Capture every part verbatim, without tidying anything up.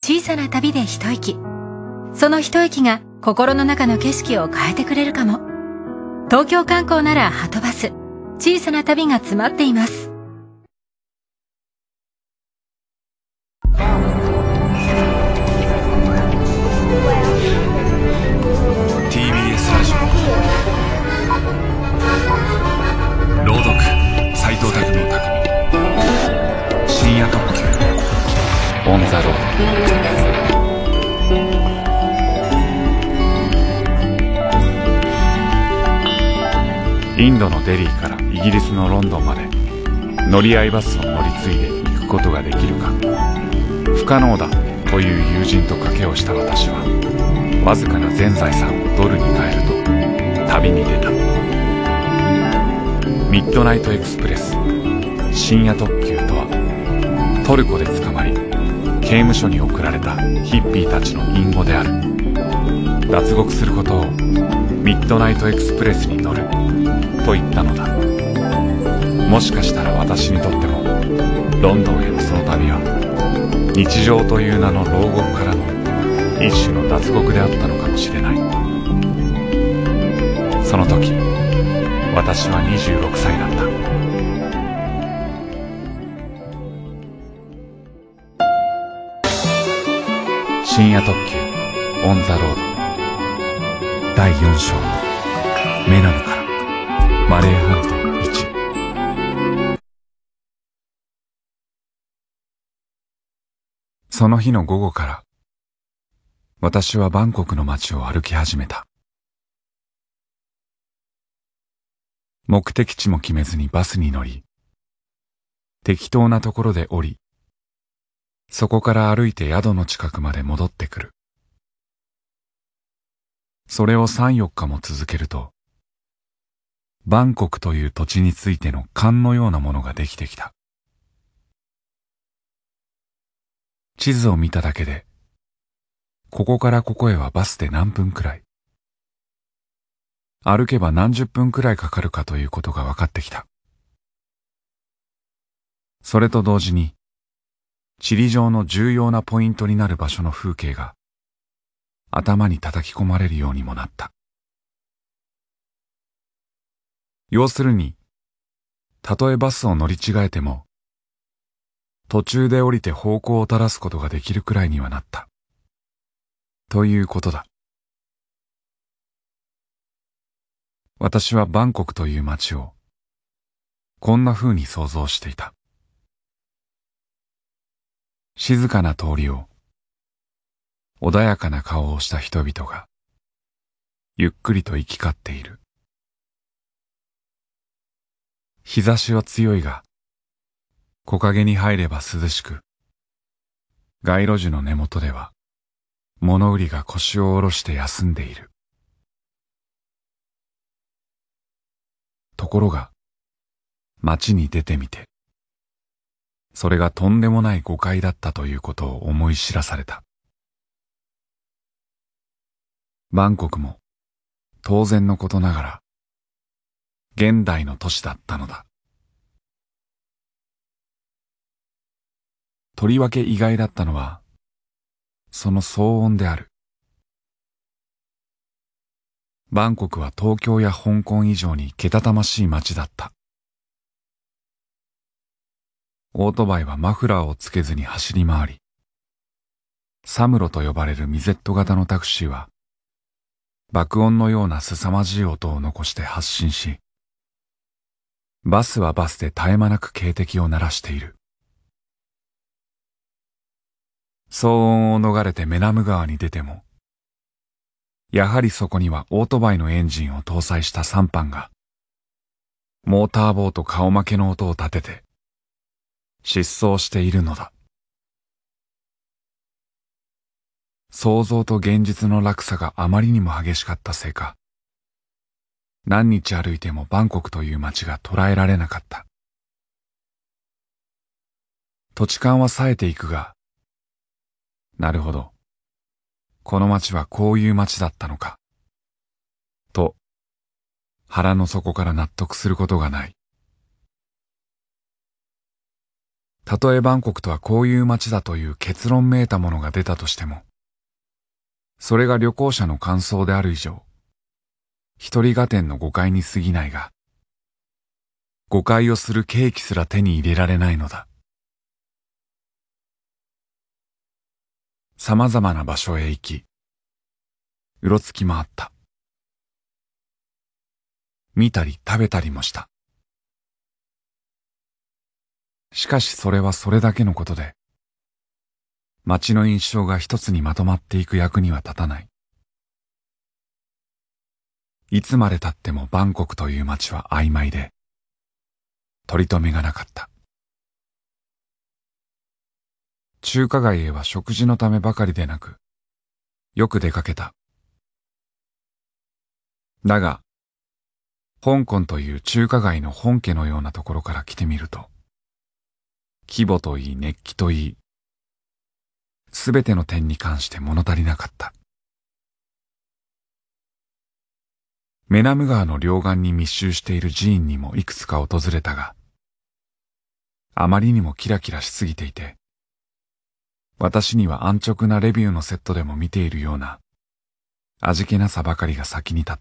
小さな旅で一息。その一息が心の中の景色を変えてくれるかも。東京観光ならはとバス。小さな旅が詰まっています。 ティービーエス ラジオ朗読斉藤匠深夜特急オンザロード。インドのデリーからイギリスのロンドンまで乗り合いバスを乗り継いで行くことができるか不可能だという友人と賭けをした私はわずかな全財産をドルに変えると旅に出た。ミッドナイトエクスプレス深夜特急とはトルコで捕まり刑務所に送られたヒッピーたちの隠語である。脱獄することをミッドナイトエクスプレスに乗ると言ったのだ。もしかしたら私にとってもロンドンへのその旅は日常という名の牢獄からの一種の脱獄であったのかもしれない。その時私はにじゅうろくさいだった。深夜特急オンザロードだいよん章メナムからマレー半島いち。その日の午後から私はバンコクの街を歩き始めた。目的地も決めずにバスに乗り、適当なところで降り、そこから歩いて宿の近くまで戻ってくる。それをさん、よっかも続けると、バンコクという土地についての勘のようなものができてきた。地図を見ただけで、ここからここへはバスで何分くらい、歩けば何十分くらいかかるかということが分かってきた。それと同時に、地理上の重要なポイントになる場所の風景が頭に叩き込まれるようにもなった。要するに、たとえバスを乗り違えても、途中で降りて方向を正すことができるくらいにはなった。ということだ。私はバンコクという街を、こんな風に想像していた。静かな通りを、穏やかな顔をした人々が、ゆっくりと行き交っている。日差しは強いが、木陰に入れば涼しく、街路樹の根元では、物売りが腰を下ろして休んでいる。ところが、街に出てみて、それがとんでもない誤解だったということを思い知らされた。バンコクも当然のことながら現代の都市だったのだ。とりわけ意外だったのはその騒音である。バンコクは東京や香港以上にけたたましい街だった。オートバイはマフラーをつけずに走り回り、サムロと呼ばれるミゼット型のタクシーは爆音のような凄まじい音を残して発進し、バスはバスで絶え間なく警笛を鳴らしている。騒音を逃れてメナム川に出ても、やはりそこにはオートバイのエンジンを搭載したサンパンが、モーターボート顔負けの音を立てて、疾走しているのだ。想像と現実の落差があまりにも激しかったせいか、何日歩いてもバンコクという街が捉えられなかった。土地勘は冴えていくが、なるほど、この街はこういう街だったのか、と腹の底から納得することがない。 たとえバンコクとはこういう街だという結論めいたものが出たとしても、それが旅行者の感想である以上、一人合点の誤解に過ぎないが、誤解をする契機すら手に入れられないのだ。様々な場所へ行き、うろつき回った。見たり食べたりもした。しかしそれはそれだけのことで、街の印象が一つにまとまっていく役には立たない。いつまで経ってもバンコクという街は曖昧で、取り留めがなかった。中華街へは食事のためばかりでなく、よく出かけた。だが、香港という中華街の本家のようなところから来てみると、規模といい熱気といい、すべての点に関して物足りなかった。メナム川の両岸に密集している寺院にもいくつか訪れたが、あまりにもキラキラしすぎていて、私には安直なレビューのセットでも見ているような味気なさばかりが先に立った。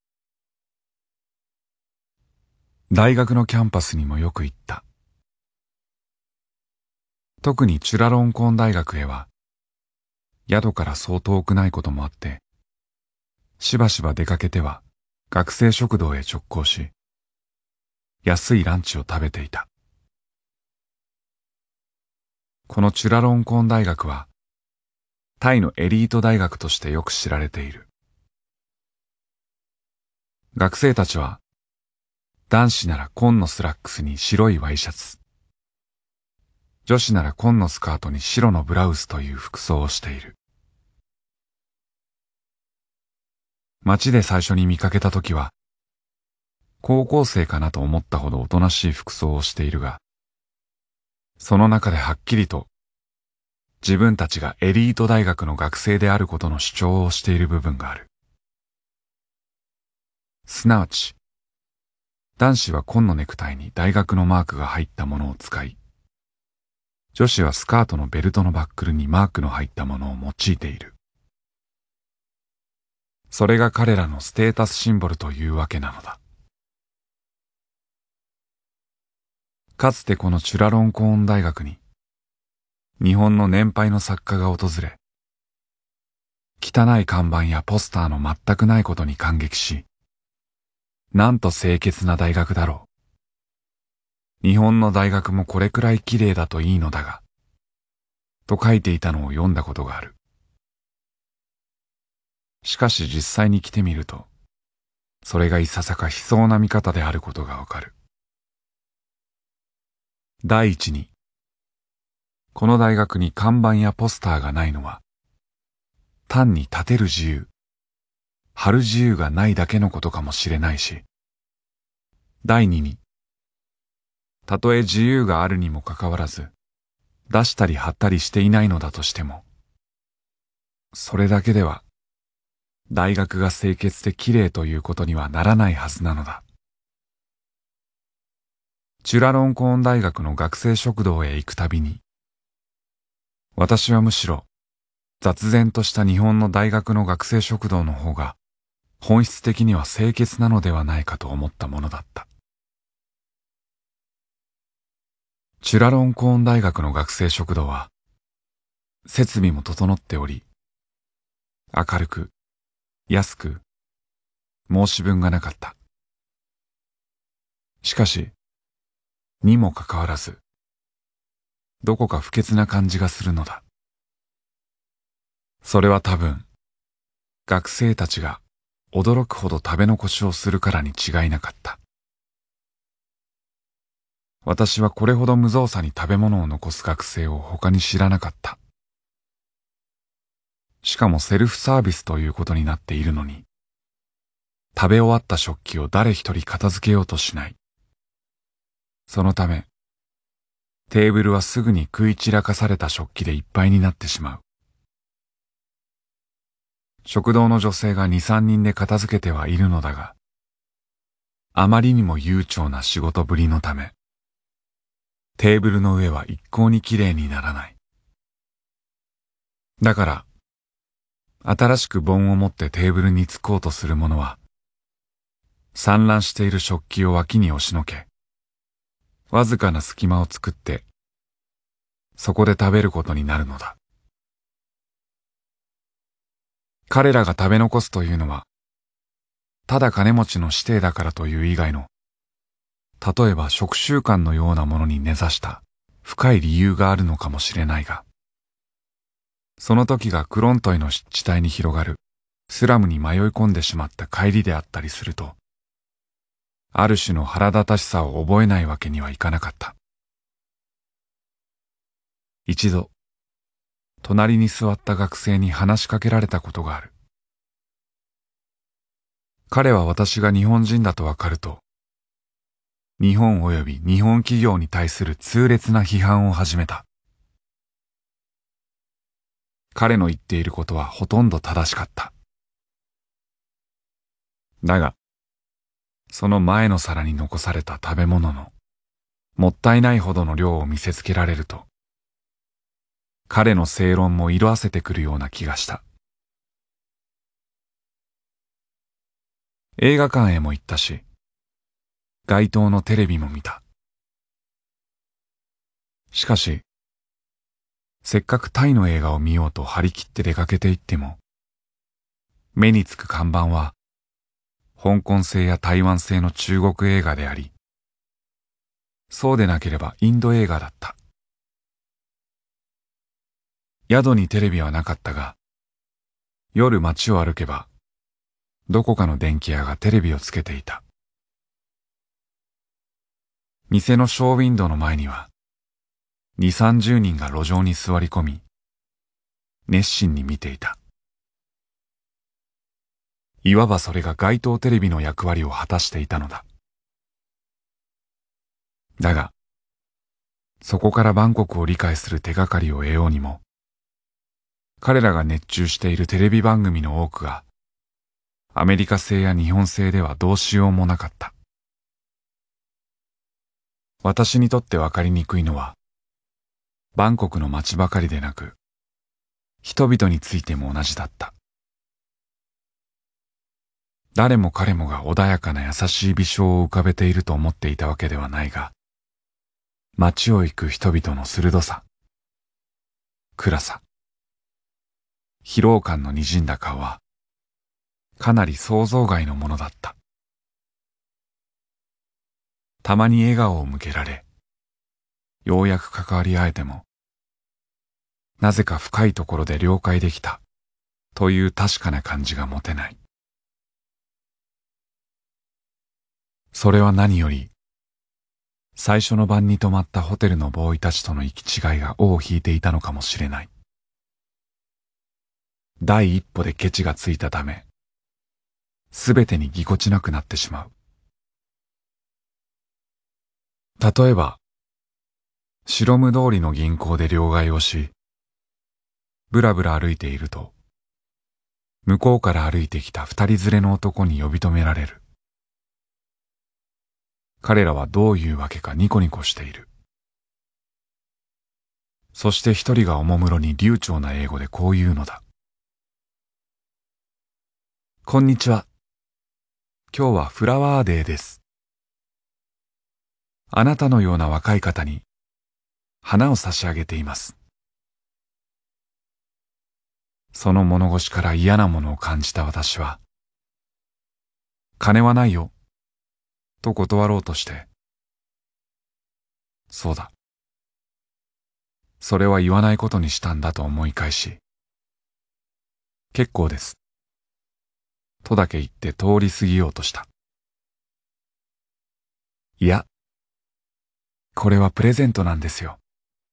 大学のキャンパスにもよく行った。特にチュラロンコン大学へは、宿からそう遠くないこともあって、しばしば出かけては学生食堂へ直行し、安いランチを食べていた。このチュラロンコン大学は、タイのエリート大学としてよく知られている。学生たちは、男子なら紺のスラックスに白いワイシャツ、女子なら紺のスカートに白のブラウスという服装をしている。街で最初に見かけたときは、高校生かなと思ったほどおとなしい服装をしているが、その中ではっきりと自分たちがエリート大学の学生であることの主張をしている部分がある。すなわち、男子は紺のネクタイに大学のマークが入ったものを使い、女子はスカートのベルトのバックルにマークの入ったものを用いている。それが彼らのステータスシンボルというわけなのだ。かつてこのチュラロンコーン大学に、日本の年配の作家が訪れ、汚い看板やポスターの全くないことに感激し、なんと清潔な大学だろう。日本の大学もこれくらい綺麗だといいのだが、と書いていたのを読んだことがある。しかし実際に来てみると、それがいささか悲壮な見方であることがわかる。第一に、この大学に看板やポスターがないのは、単に立てる自由、貼る自由がないだけのことかもしれないし、第二に、たとえ自由があるにもかかわらず、出したり貼ったりしていないのだとしても、それだけでは、大学が清潔で綺麗ということにはならないはずなのだ。チュラロンコーン大学の学生食堂へ行くたびに、私はむしろ雑然とした日本の大学の学生食堂の方が本質的には清潔なのではないかと思ったものだった。チュラロンコーン大学の学生食堂は設備も整っており、明るく、安く、申し分がなかった。しかし、にもかかわらず、どこか不潔な感じがするのだ。それは多分、学生たちが驚くほど食べ残しをするからに違いなかった。私はこれほど無造作に食べ物を残す学生を他に知らなかった。しかもセルフサービスということになっているのに、食べ終わった食器を誰一人片付けようとしない。そのため、テーブルはすぐに食い散らかされた食器でいっぱいになってしまう。食堂の女性が二三人で片付けてはいるのだが、あまりにも悠長な仕事ぶりのため、 テーブルの上は一向にきれいにならない。だから、新しく盆を持ってテーブルにつこうとする者は、散乱している食器を脇に押しのけ、わずかな隙間を作って、そこで食べることになるのだ。彼らが食べ残すというのは、ただ金持ちの指定だからという以外の、例えば食習慣のようなものに根ざした深い理由があるのかもしれないが、その時がクロントイの湿地帯に広がるスラムに迷い込んでしまった帰りであったりすると、ある種の腹立たしさを覚えないわけにはいかなかった。一度、隣に座った学生に話しかけられたことがある。彼は私が日本人だとわかると、日本及び日本企業に対する痛烈な批判を始めた。彼の言っていることはほとんど正しかった。だが、その前の皿に残された食べ物のもったいないほどの量を見せつけられると、彼の正論も色あせてくるような気がした。映画館へも行ったし、街頭のテレビも見た。しかし、せっかくタイの映画を見ようと張り切って出かけて行っても、目につく看板は、香港製や台湾製の中国映画であり、そうでなければインド映画だった。宿にテレビはなかったが、夜街を歩けば、どこかの電気屋がテレビをつけていた。店のショーウィンドウの前には、二三十人が路上に座り込み、熱心に見ていた。いわばそれが街頭テレビの役割を果たしていたのだ。だが、そこからバンコクを理解する手がかりを得ようにも、彼らが熱中しているテレビ番組の多くが、アメリカ製や日本製ではどうしようもなかった。私にとってわかりにくいのは、バンコクの街ばかりでなく、人々についても同じだった。誰も彼もが穏やかな優しい微笑を浮かべていると思っていたわけではないが、街を行く人々の鋭さ、暗さ、疲労感の滲んだ顔は、かなり想像外のものだった。たまに笑顔を向けられ、ようやく関わり合えても、なぜか深いところで了解できたという確かな感じが持てない。それは何より、最初の晩に泊まったホテルのボーイたちとの行き違いが尾を引いていたのかもしれない。第一歩でケチがついたため、すべてにぎこちなくなってしまう。例えば、白無通りの銀行で両替をし、ぶらぶら歩いていると、向こうから歩いてきた二人連れの男に呼び止められる。彼らはどういうわけかニコニコしている。そして一人がおもむろに流暢な英語でこう言うのだ。こんにちは。今日はフラワーデーです。あなたのような若い方に花を差し上げています。その物腰から嫌なものを感じた私は、金はないよ、と断ろうとして、そうだ。それは言わないことにしたんだと思い返し、結構です。とだけ言って通り過ぎようとした。いや、これはプレゼントなんですよ。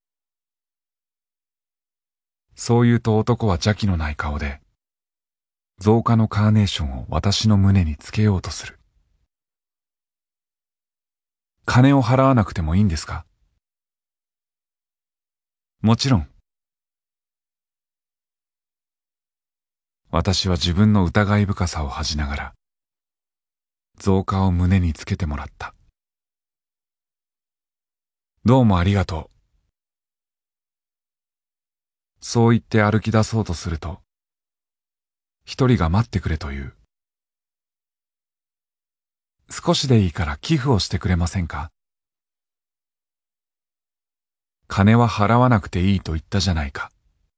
そう言うと男は邪気のない顔で、造花のカーネーションを私の胸につけようとする。金を払わなくてもいいんですか？もちろん。私は自分の疑い深さを恥じながら、造花を胸につけてもらった。 どうもありがとう。そう言って歩き出そうとすると、一人が待ってくれと言う。少しでいいから寄付をしてくれませんか？金は払わなくていいと言ったじゃないか。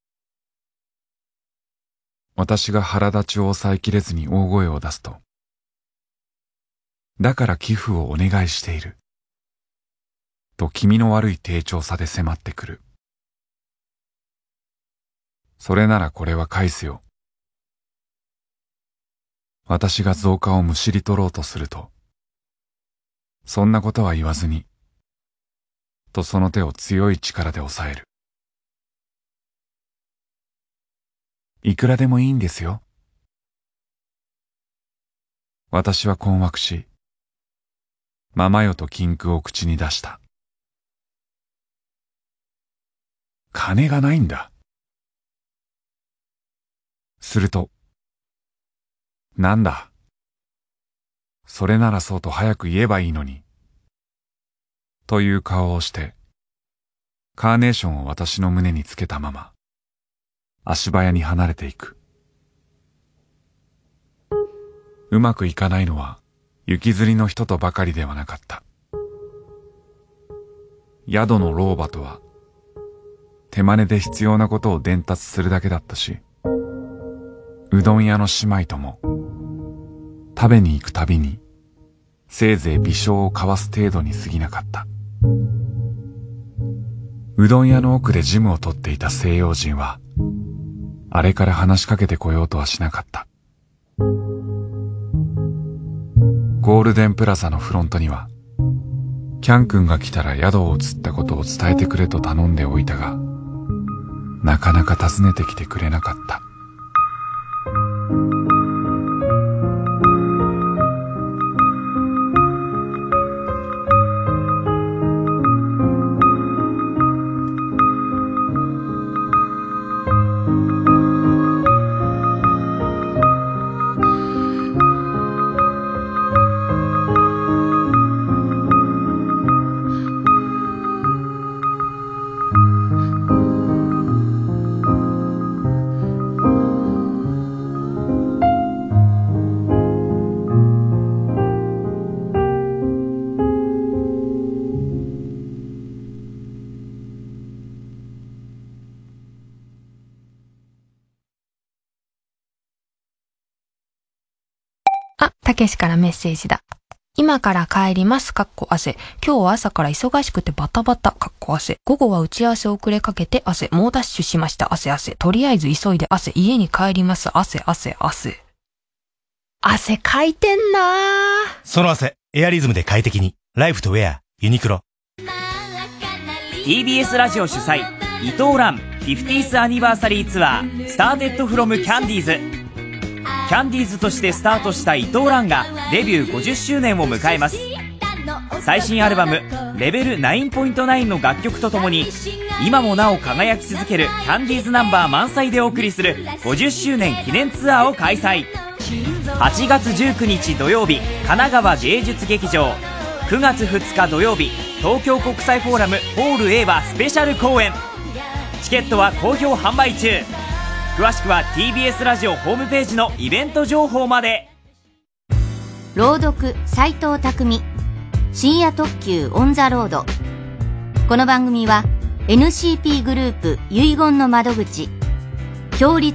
私が腹立ちを抑えきれずに大声を出すと、だから寄付をお願いしている。と気味の悪い低調さで迫ってくる。それならこれは返すよ。私が増加をむしり取ろうとすると、そんなことは言わずに、とその手を強い力で押さえる。いくらでもいいんですよ。私は困惑し、ママよと禁句を口に出した。金がないんだ。すると、なんだ。それならそうと早く言えばいいのに。という顔をして、カーネーションを私の胸につけたまま、足早に離れていく。うまくいかないのは、雪吊りの人とばかりではなかった。宿の老婆とは、手真似で必要なことを伝達するだけだったし、うどん屋の姉妹とも、食べに行くたびに、せいぜい微笑を交わす程度に過ぎなかった。うどん屋の奥でジムを取っていた西洋人は、あれから話しかけてこようとはしなかった。ゴールデンプラザのフロントには、キャン君が来たら宿を移ったことを伝えてくれと頼んでおいたが、なかなか訪ねてきてくれなかった。 あ、たけしからメッセージだ。今から帰ります、かっこ汗。今日は朝から忙しくてバタバタ、かっこ汗。午後は打ち合わせ遅れかけて汗。猛ダッシュしました、汗汗。とりあえず急いで汗。家に帰ります、汗汗汗。汗かいてんなー。 その汗、エアリズムで快適に。ライフとウェア、ユニクロ。 ティービーエス ラジオ主催、伊藤蘭 フィフティース アニバーサリーツアー、スターテッドフロムキャンディーズ。キャンディーズとしてスタートした伊藤蘭がデビューごじゅっしゅうねんを迎えます。最新アルバムレベル ナインポイントナイン の楽曲とともに、今もなお輝き続けるキャンディーズナンバー満載でお送りするごじゅっしゅうねん記念ツアーを開催。はちがつじゅうくにち土曜日、神奈川芸術劇場。くがつふつか土曜日、東京国際フォーラムホール A はスペシャル公演。チケットは好評販売中。詳しくは ティービーエス ラジオホームページのイベント情報まで。 朗読斉藤匠、深夜特急オンザロード。この番組は エヌシーピー グループ遺言の窓口、強立